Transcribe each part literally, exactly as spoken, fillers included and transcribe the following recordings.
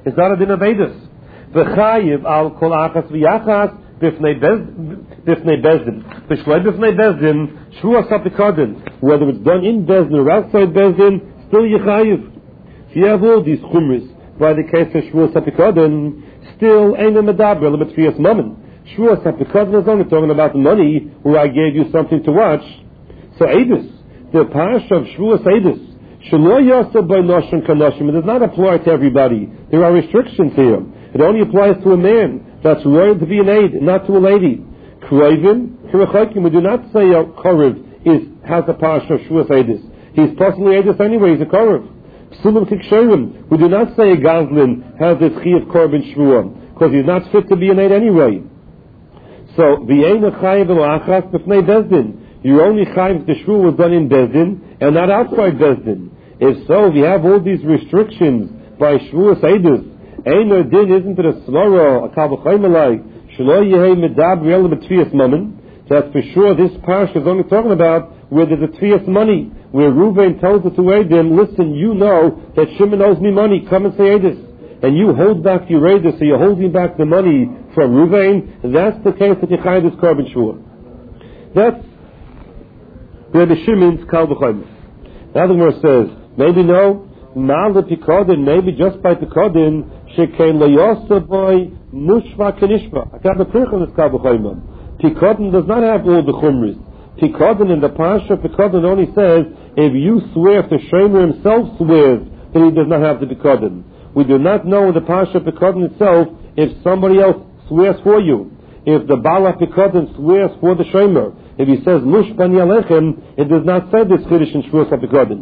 It's not a din of edus. V'chayiv al kol achas v'yachas b'fnei bezdin. V'shloi b'fnei bezdin, shvuas hapikadin. Whether it's done in bezdin or outside bezdin, still yechayiv. If you have all these chumris, by the case of shvuas hapikadin, still ain't a medaber, the betrias mammon. Shvuas hapikadin is only talking about the money, where I gave you something to watch. So edus, the parsha of shvuas edus, shelo yaseh by noshim kanoshim, it does not apply to everybody. There are restrictions here. It only applies to a man that's loyal to be an aid, not to a lady. Krovim, kirachokim, we do not say a korev is has a parsha of shvuas edus. He's possibly edus anyway. He's a korev. Psulim kiksherim, we do not say a gazlin has this chi of korban shvuah because he's not fit to be an aid anyway. So v'yein chayiv v'achas b'fnei bezdin. You only chayiv the shvuah was done in bezdin and not outside bezdin. If so, if you have all these restrictions by shvuas edus, Einer din isn't it a sloro, a kavachaymalai, shlo yehei medab re'el b'tfias mammon, that for sure this parsha is only talking about where there's a tfias money, where Reuven tells the two Eidim, listen, you know that Shimon owes me money, come and say Eidus. And you hold back your Eidus, so you're holding back the money from Reuven, that's the case that you chayiv this korban shvuah. That's where the Shimon's kavachaymal. The other verse says, maybe no, Mal the Pikodin, maybe just by Pikodin, Shekein Leyosa boy Mushva Kenishva. I got the Pirchon is Kabuchayman. Pikodin does not have all the Chumris. Pikodin in the Parsha, Pikodin only says, if you swear, if the Shomer himself swears, then he does not have the Pikodin. We do not know in the Parsha Pikodin itself if somebody else swears for you. If the Bala Pikodin swears for the Shomer, if he says Mushban Yalechem, it does not say this Chiddush in Shvuas HaPikodin.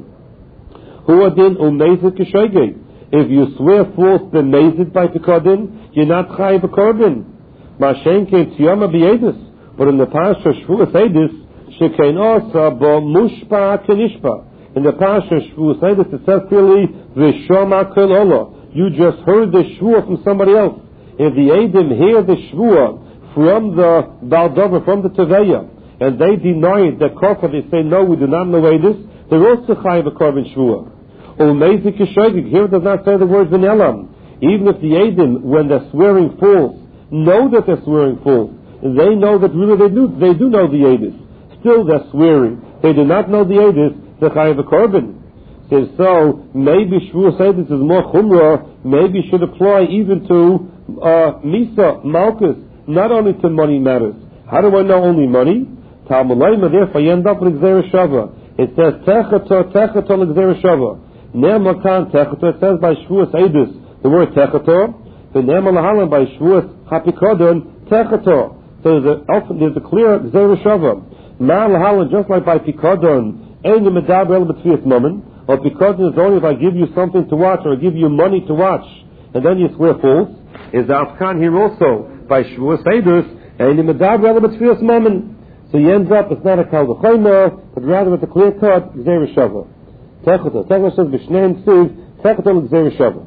If you swear false, then mazed by Pikodin, you're not chayiv a korban. Mashen came tiyama b'yedus, but in the parsha Shvuas Edus, shekein osa bo mushpa kenishpa. In the parsha Shvuas Edus, it says clearly v'shoma kol ola. You just heard the shvuah from somebody else. If the Eidim hear the shvuah from the Baldover, from the Teveya, and they deny it, the kofar, they say no, we do not know Edus, they're also chayiv a korban shvuah. Here it does not say the word v'nelam. Even if the Eidim, when they're swearing false, know that they're swearing false, they know that really they do, they do know the Eidus. Still they're swearing. They do not know the Eidus, they're chayiv a korban. So, so maybe Shvuas Eidus is more chumrah, maybe should apply even to uh, Misa, Malchus, not only to money matters. How do I know only money? Talmulayma, therefore you end up with Gzeira Shava. It says, Techato, Techato, Gzeira Shava. Ne'emakan Techato, it says by Shvuas Eidus, the word Techato, the Ne'emalahalan by Shvuas Hapikodon, Techato. So there's a, often, there's a clear Gzeira Shava. Ma'alahalan, just like by Pikodon, Ein Medab El B'Tfias Mammon, or Pikodon is only if I give you something to watch, or I give you money to watch, and then you swear false, is Afkan here also, by Shvuas Eidus, Ein Medab El B'Tfias Mammon. So he ends up, it's not a Kal V'Choyma, but rather with a clear cut, Gzeira Shava. Techato. Techato says, B'Shneim Tziv, Techato L'Gzeira Shava.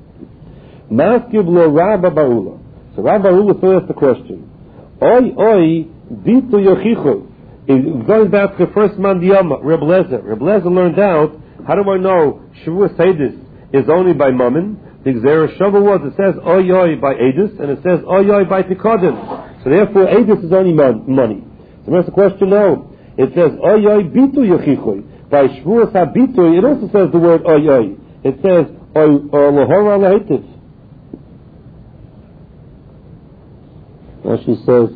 Maskib Lo Rabba Barula. So Rabba Barula still asks the question. Oi, oi, Bitu Yochichu. Going back to the first Mandiyama, Reb Lezer. Reb Lezer learned out, how do I know Shavuos Eidus is only by Mammon? The Gzeira Shava was, it says Oi, oi by Eidus, and it says Oi, oi by Pikodin. So therefore, Eidus is only mon- money. So that's the question, no. It says Oi, oi, Bitu Yochichu. By Shvuas HaBitui, it also says the word Oy Oy. It says Oy Lohora Lehetiv. Now she says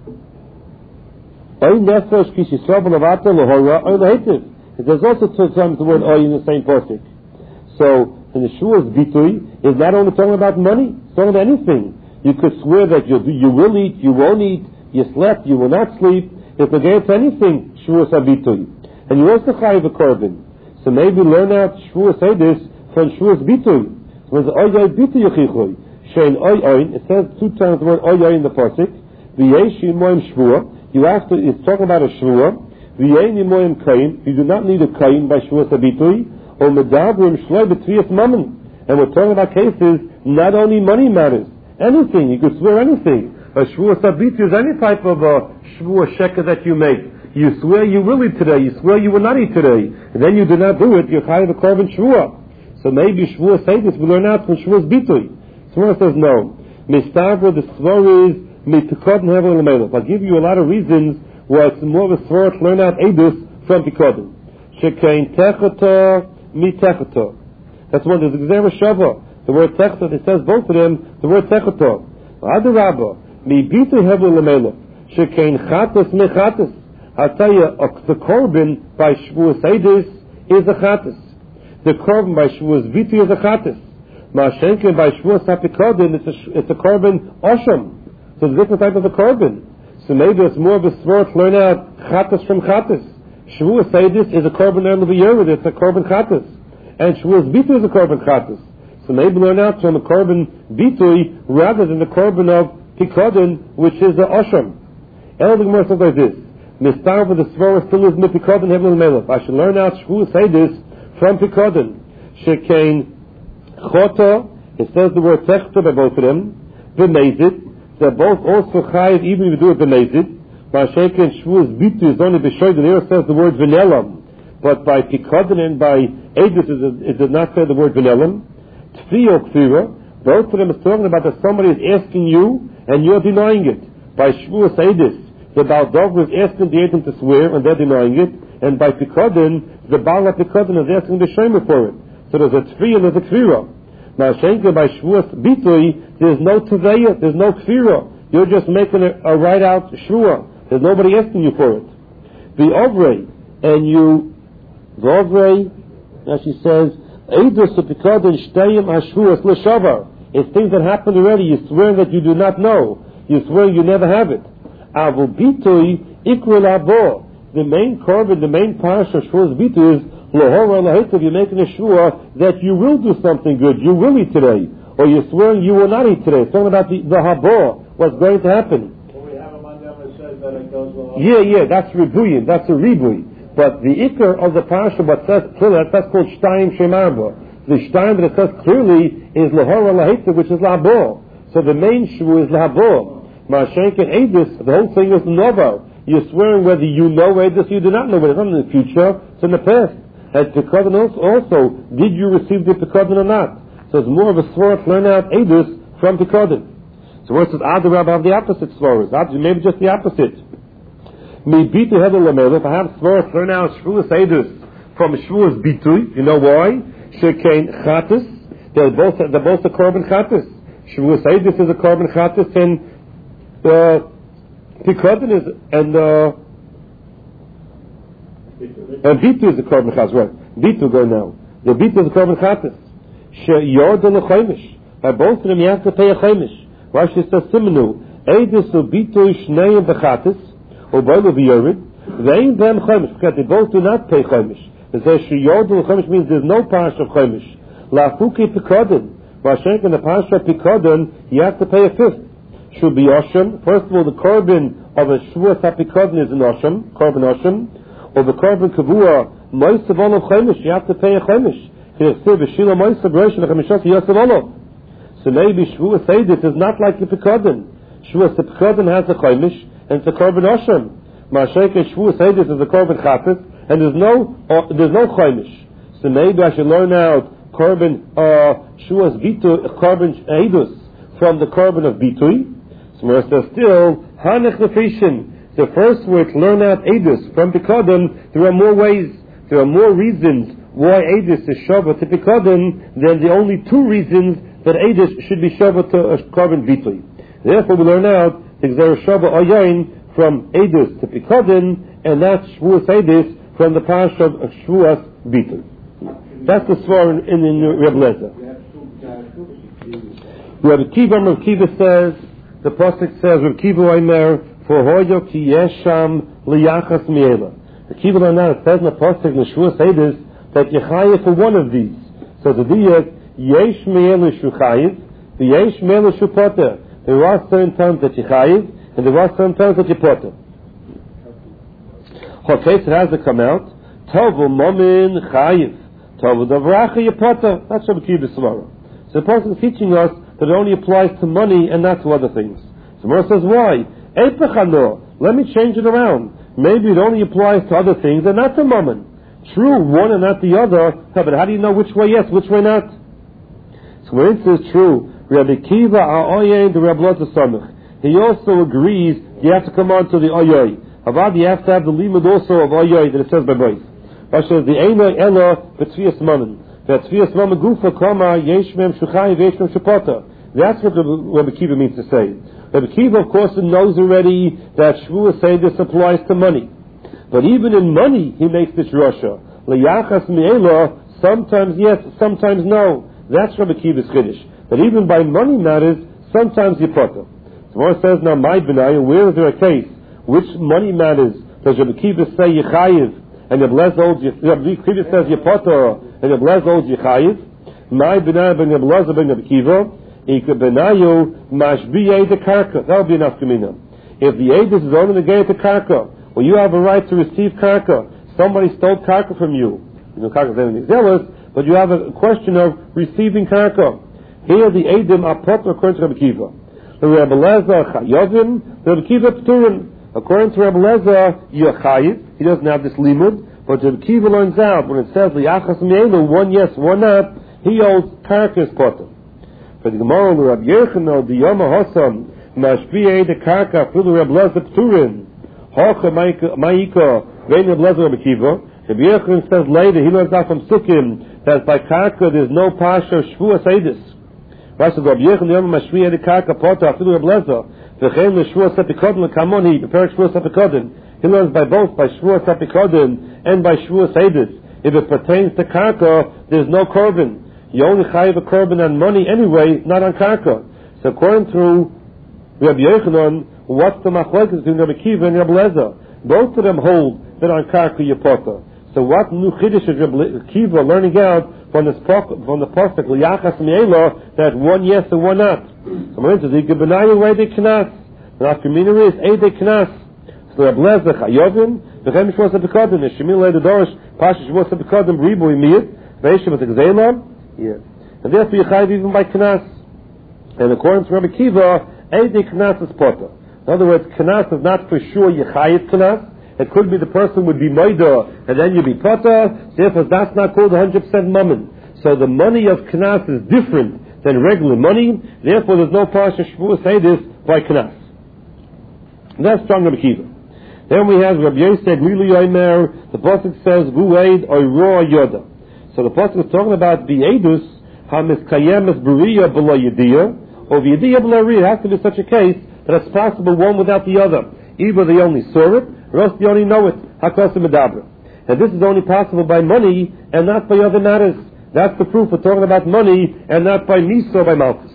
Oy Nefesh Kishisrav Lavata Lohora Oy Lehetiv. It says also sometimes the word Oy in the same pasuk. So in the Shvuas Bitui is not only talking about money, it's talking about anything. You could swear that you you will eat, you won't eat, you slept, you will not sleep. It's against anything Shvuas HaBitui. And you also chayiv a korban. So maybe learn out Shvuas Eidus from Shvuas Bitui. So it's Oy Oy Bitu Yochichu. Shein Oy Oy, it says two times the word Oy Oy in the pasuk. V'yesh Yimoyim Shvuah. You have to, it's talking about a Shvuah. V'yein Yimoyim Kain. You do not need a Kain by Shvuas HaBitui. Or Medabrim Shloi B'Tfias Mammon. And we're talking about cases, not only money matters. Anything, you could swear anything. A Shvuas HaBitui is any type of a Shvuah Sheker that you make. You swear you will eat today, you swear you will not eat today, and then you do not do it, you're chayiv a korban shvuah. So maybe Shvuas Eidus we learn out from Shvuas Bitui. Someone says no. Mistavra, the svar is mipikodin hevel l'melech. I'll give you a lot of reasons why it's more of a svar to learn out edus from pikodin. Shekain techato mitechato. That's one. There's exam shava. The word techato. It says both of them. The word techato. Adarabba mi bitu hevel l'melech. Shekain chatas mechatas. I'll tell you, uh, the korban by Shavuos Eidus is a chatas. The korban by Shavuos Bitu is a chatas. Ma'ashenken by Shavuos HaPikodin, it's a, it's a korban osham. So it's a different type of a korban. So maybe it's more of a svor to learn out chatas from chatas. Shavuos Eidus is a korban earl of a year, it's a korban chatas. And Shavuos Bitu is a korban chatas. So maybe learn out from the korban Bitui rather than the korban of Pikodin, which is a osham. El the Gemara says like this. Mistar for the svara still is mipikodin hevel melech. I should learn out Shavuos Eidus from Pikodin. Shekain choto. It says the word techta by both of them. B'mezid. They're both also chayiv even if you do it b'mezid. By Shekain Shavuos Bitu is only b'shoyd. And here it says the word v'nelam. But by Pikodin and by Eidus it does not say the word v'nelam. Tfiyo kfira. Both of them is talking about that somebody is asking you and you're denying it. By Shavuos Eidus, the Baal Dover is asking the Edom to swear, and they're denying it. And by Pikodin, the Baal Pikodin is asking the Shemer for it. So there's a Tfi and there's a Kfira. Now, Shenke by Shavuos Bitui, there's no Teveya, there's no Kfira. You're just making a, a right-out Shua. There's nobody asking you for it. The Ovrei, and you, the Ovrei, now she says, Eidus Pikodin Shteyim HaShavuos L'Shavar. It's things that happened already. You swear that you do not know. You swear you never have it. Avu bitui equal abo. The main korban, the main parasha of Shavuos Bitu is lohora lahitav. You're making a shua that you will do something good. You will eat today, or you're swearing you will not eat today. It's talking about the, the habo, what's going to happen. Well, we have a mandam that says that it goes well. Yeah, yeah, that's ribuyin. That's a ribui. But the ikar of the parasha, what says clearly, that's called shtayim shemarba. The shtayim that it says clearly is lohora lahitav, which is labo. So the main shua is labo. Ma'ashenk and Eidus, the whole thing is novo. You're swearing whether you know Eidus, you do not know, but it's not in the future, it's in the past. And Pikodin also, did you receive the Pikodin or not? So it's more of a swear to learn out Eidus from Pikodin. So where it says, Adarab, I have the opposite swears. Maybe just the opposite. Me bitu hevel l'melech, if I have swear to learn out Shavuos Eidus from Shavuos Bitui, you know why? Shekain chatus, they're both, they're both a korban chatus. Shavuos Eidus is a korban chatus, and Uh, Pikodin is, and, uh, and Bitu is a korban chatas, right? Bitu go now. The Bitu is a korban chatas. She yord and a chaimish. By both of them you have to pay a chaimish. Rashi says, Simenu, Eidus u Bitu shnei bechatas, or boil of yorid, they ain't them chaimish, because they both do not pay chaimish. It says, she yord and a chaimish means there's no parsha of chaimish. Lafuki Pikodin. Rashi in the parsha of Pikodin, you have to pay a fifth. Should be Osham. First of all, the korban of a Shavuos HaPikodin is an Osham, korban Osham. Or the korban Kavua, Moisav Olav Chaimish, you have to pay a Chaimish. So maybe Shavuos Eidus is not like the Pikodin. Shavuos HaPikodin has a Chaimish, and it's a korban Osham. Ma'asheik and Shavuos Eidus is a korban Chatas, and there's no, uh, there's no Chaimish. So maybe I should learn out korban, uh, Shavuos Bitu, korban Eidus from the korban of Bitui. So where it says still, Hanech Nefishin, the first word to learn out Eidus from Pikodin, there are more ways, there are more reasons why Eidus is Shavah to Pikodin than the only two reasons that Eidus should be Shavah to a korban Bitui. Therefore we learn out the Gzera Shavah Oyain from Eidus to Pikodin, and that's Shavuos Eidus from the Parsha of Shavuos Bitui. That's the svar in, in, in Reb Lezer. Rabbi Kiva, Rabbi Kiva says, the Pasuk says, Rabbi Kiva Omer, for hoyo ki yesham liyachas miela. The Kiva Omer, it says in the Pasuk, in the Shavuos Eidus, that you chayiv for one of these. So the diyah, yesh miela shu chayiv, the yesh miela shu poter. There are certain times that you chayiv, and there are certain times that you poter. Okay, so it has to come out. Tovu momin chayiv. Tovu davracha you poter. That's Rabbi Kiva Svara. So the Pasuk is teaching us that it only applies to money and not to other things. So Mor says, why? Let me change it around. Maybe it only applies to other things and not to mammon. True, one and not the other. But how do you know which way yes, which way not? So when it says true, Rabbi Kiva A'oyen the Rabbi Loza Samech. He also agrees you have to come on to the Oyoy. Avad, you have to have the limud also of Oyoy that it says by both. Vasher the Eino Elo B'Tzvias Mammon. B'Tzvias Mammon Gufa Koma Yesh Mem Shuchai V'Yesh Mem Shepota. That's what Rabbi Kiva means to say. Rabbi Kiva, of course, knows already that Shvuah Seidus applies to money. But even in money, he makes this Rasha. L'yachas mi'ela, sometimes yes, sometimes no. That's Rabbi Kiva's Chiddush. But even by money matters, sometimes you put them. The Gemara says, now, my Benaya, where is there a case? Which money matters does Rabbi Kiva say Yechayiv, and Rabbi Lez holds Rabbi Kiva says Yepotter, and Rabbi Lez holds Yechayiv? My Benaya ben Rabbi Lez ben Rabbi Kiva, Ika Benayu mashbiyeh the karka. That would be enough kamina. If the Eidus is only negated to karka, well, you have a right to receive karka. Somebody stole karka from you. You know, karka is anything zealous, but you have a question of receiving karka. Here the Eidim are potter according to Rabbi Kiva. The Rabbi Lezer chayovim, the Rabbi Kiva pturim. According to Rabbi Lezer, you're chayiv. He doesn't have this limud, but Rabbi Kiva learns out when it says liyachas mi'elu, one yes, one not. He holds karka is potter. For the Gemara, the Rabbi Yechonel, the Yoma Hossam, mashbiyeh the karka for the Rabbi Lezer pturim. Hocha ma'ika vein Rabbi Lezer Rabbi Kiva. Rabbi Yechonel says later, he learns out from Sukkim that by karka there's no pasha shvuah seidus. Rabbi Yechonel mashbiyeh the karka potter for the Rabbi Lezer. V'chein l'shvuah sepikodin l'kamoni, the perik shvuah sepikodin. He learns by both, by shvuah sepikodin and by shvuah seidus. If it pertains to karka, there's no korban. You only chayiv a korban on money anyway, not on karka. So according to Rabbi Yochanan, what's the machlokes between Rabbi Kiva and Rabbi Lezer? Both of them hold that on karka you potter. So what new chiddush is Rabbi Kiva learning out from this from the pasuk liyachas mi'ela that one yes and one not? So we're into the gebenayu way they knas. The nafkamina is a they knas. So Rabbi Lezer chayovim v'chem shvos ha'pekodim neshemil le'ed dorish pasha shvos ha'pekodim ribu imiyit ve'eshem v'tegzeilam. Yeah. And therefore you chayiv even by knas. And according to Rabbi Kiva, Eidei knas is potter. In other words, knas is not for sure you chayiv knas. It could be the person would be moida, and then you'd be potter. Therefore that's not called one hundred percent mammon. So the money of knas is different than regular money. Therefore there's no parsha shvuah seidus by knas. And that's strong Rabbi Kiva. Then we have Rabbi Yosef Mili Yomer. The pasuk says Gueid Oyro Yoda. So the pasuk is talking about the edus hamiskayemes b'riya below yediyah, or yediyah below riyah. It has to be such a case that it's possible one without the other. Either they only saw it, or else they only know it. Hakosim medabra. And this is only possible by money and not by other matters. That's the proof we're talking about money and not by misa or by malchus.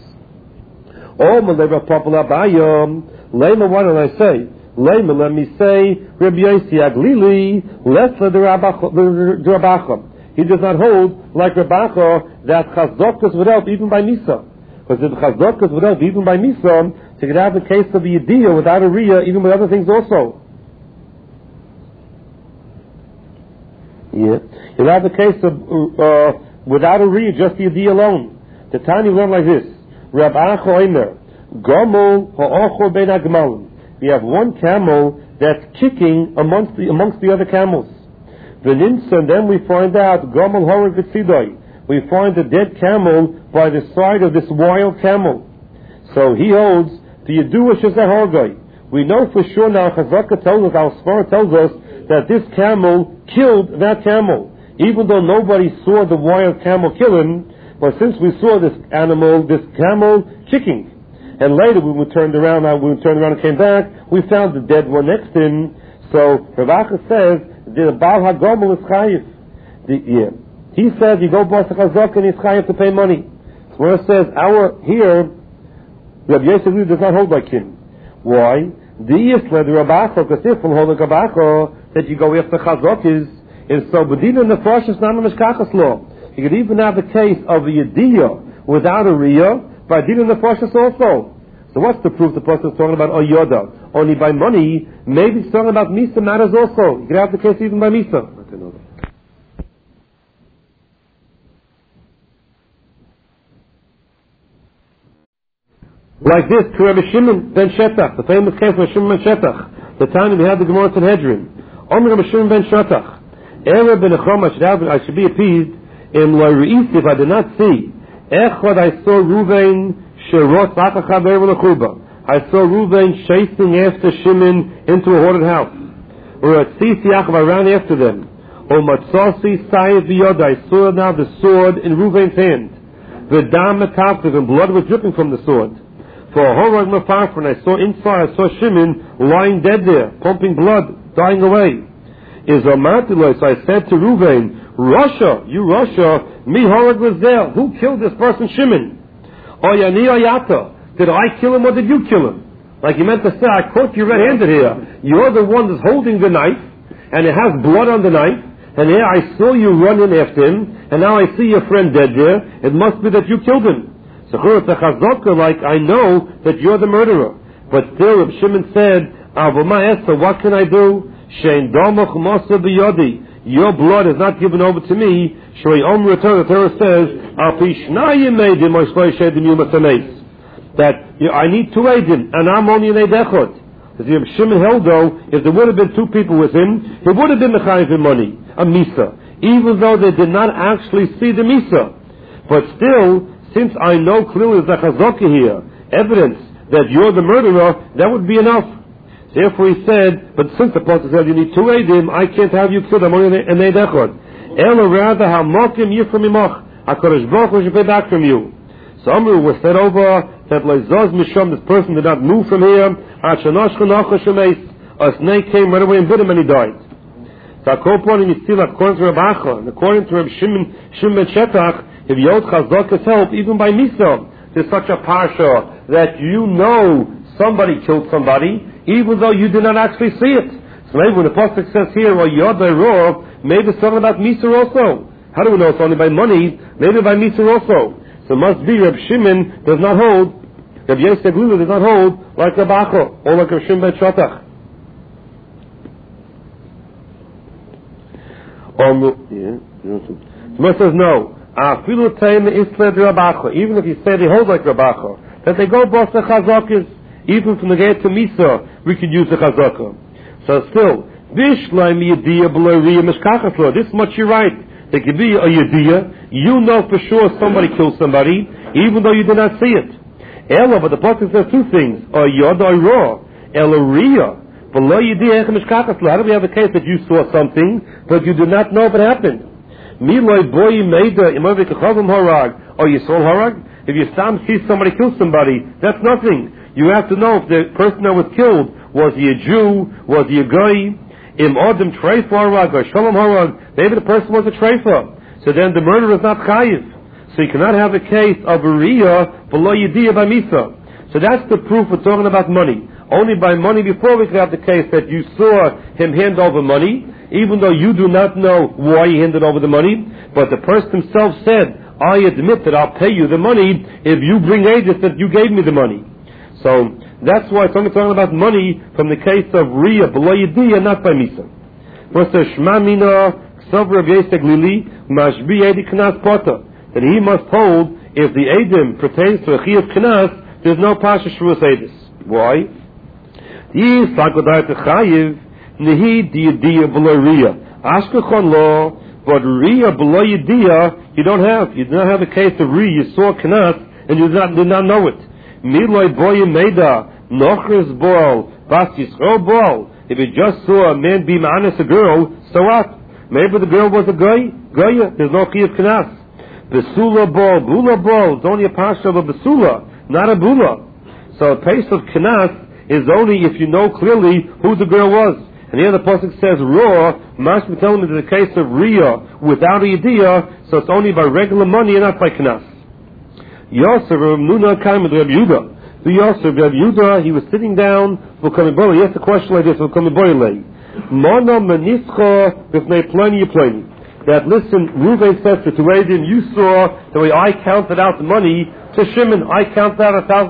Oh, maleva popular bayom. Lema, what did I say? Lema, let me say, Rabbi Yossi Aglili, lesla the Rabacham. He does not hold, like Rabacha, that chazdokas would help even by Misa. Because if chazdokas would help even by Misa, so you could have the case of the Yediyah without a Riyah, even with other things also. Yeah. You'll have the case of, uh, without a Riyah, just the Yediyah alone. The Tani learned like this. Rabacha Omer, Gomol ha'ochor ben agmalim. We have one camel that's kicking amongst the, amongst the other camels. And then we find out Gomel Horeg V'tzidoi. We find a dead camel by the side of this wild camel. So he holds the Yedua Shezeh Horgai. We know for sure now, Chazaka tells us, our Sfar tells us that this camel killed that camel, even though nobody saw the wild camel kill him. But since we saw this animal, this camel kicking, and later when we turned around, when we turned around and came back, we found the dead one next to him. So Rav says the Baal HaGomel is chayiv. Yeah. He says you go boss chazak and he's chayiv to pay money. So where it says our here, Rabbi Yosef does not hold like him. Why? The Yisla, the Rabacha, because if will hold like Rabacha, that you go after chazak is, is so, but even the Frosh is not a mishkachas law. You could even have the case of a Yediyah without a Riyah, by dealing the Frosh also. So what's the proof the person is talking about Oyoda? Only by money, maybe it's talking about Misa matters also. You can have the case even by Misa. Like this, to Rabbi Shimon ben Shetach, the famous case of Shimon ben Shetach, the time we had the Gemara Sanhedrin. Only Rabbi Shimon ben Shetach, Erev ben Echom, I should be appeased in Lo Re'isi if I did not see. Echad I saw Ruvain Sherot Achacha Be'er L'Chuba. I saw Reuven chasing after Shimon into a haunted house. Or at Sisi Yaakov, I ran after them. O Matzasi Sayed V'Yoda, I saw now the sword in Reuven's hand. The dam metaftiv, and blood was dripping from the sword. For a horror and I saw inside, I saw Shimon lying dead there, pumping blood, dying away. Is Amatilo, so I said to Reuven, Russia, you Russia, mi horror was there. Who killed this person, Shimon? Oyani Oyata. Did I kill him or did you kill him? Like he meant to say, I caught you red-handed here. You're the one that's holding the knife, and it has blood on the knife, and here I saw you running after him, and now I see your friend dead there. It must be that you killed him. So like, I know that you're the murderer. But still, if Shimon said, Avoma Esther, what can I do? Shein domach mosa biyodi. Your blood is not given over to me. Shrei Om Return, the Torah says, Al Pishnayim Meidim, or Shloi Shedim Yumasanes. That you know, I need two Eidim, and I'm only an Eid Echad. As if Shimon held though, if there would have been two people with him, he would have been the Chayiv in money, a Misa, even though they did not actually see the Misa. But still, since I know clearly there's a Chazaka here, evidence that you're the murderer, that would be enough. Therefore he said, but since the Pasuk said you need two Eidim, I can't have you killed, I'm only an Eid Echad. Ela rather hamokim yifram imach, HaKadosh Baruch Hu should pay back from you. So Amru was said over that Leizaz Misham, this person did not move from here. A snake came right away and bit him and he died. So according to Rabbi Acha, and according to Rabbi Shimon Shimon Shetach, if Yod Chazak is help, even by Misa, there's such a parsha that you know somebody killed somebody, even though you did not actually see it. So maybe when the pasuk says here, well, Yod Rov, maybe it's something about Misa also. How do we know it's only by money? Maybe by Misa also. So it must be Reb Shimon does not hold, Reb Yosef Glila does not hold like Reb Acha, or like Reb Shimon ben Shatach. So Moshe says no. Afilu Taim Isled Reb Acha. Even if you say they hold like Reb Acha, that they go both the Chazakis, even from the gate to Misa, we could use the Chazakah. So still, Bishlaim Yediyah B'lo Riyah Mishkachas. This much you're right. There could be a yediyah. You know for sure somebody killed somebody, even though you did not see it. Ella, but the pasuk says two things: a yod or raw, ella riyah. Below yediyah echemishkachas. How do we have a case that you saw something but you did not know if it happened? Miloi boy meida imovik chavim harag. Or you saw harag? If you sam see somebody kill somebody, that's nothing. You have to know if the person that was killed was he a Jew, was he a guy. Im Adam Treifa Harag or Shalom Harag, maybe the person was a Treifa. So then the murder is not Chayiv. So you cannot have a case of a Riyah below Yediyah by Misa. So that's the proof we're talking about money. Only by money before we can have the case that you saw him hand over money, even though you do not know why he handed over the money, but the person himself said, I admit that I'll pay you the money if you bring ages that you gave me the money. So that's why it's only talking about money from the case of Riyah, below Yediyah, not by Misa. First, Shema Mina, Ksav Rav Yosef Glili, Mashbi Edi Knas Pota, that he must hold, if the Edim pertains to a Chiyuv Knas, there's no Pasha Shruas Edis. Why? Yi Sagodai Techayiv, Nehi Di Yediyah below Riyah. Ashkechon law, but Riyah below Yediyah, you don't have. You do not have a case of Riyah, you saw Knas, and you did not, did not know it. Miloi boy meida nochres boal bas yisrael boal. If you just saw a man be ma'anis a girl, so what? Maybe the girl was a guy. Goya. There's no chiyuv knas. Besula boal, bula boal. It's only a parsha of a besula, not a bula. So a pace of knas is only if you know clearly who the girl was. And here the pasuk says raw. Mashma telling me that the case of riyah without a yediyah, so it's only by regular money and not by knas. Yosef Rav Nuna came with Rav Yehuda. The Yosef Rav Yehuda, he was sitting down. He asked a question like this: Mono menischa b'fnei plani plani. That listen, Reuven said to Eidim, you saw the way I counted out the money to Shimon. I counted out a thousand.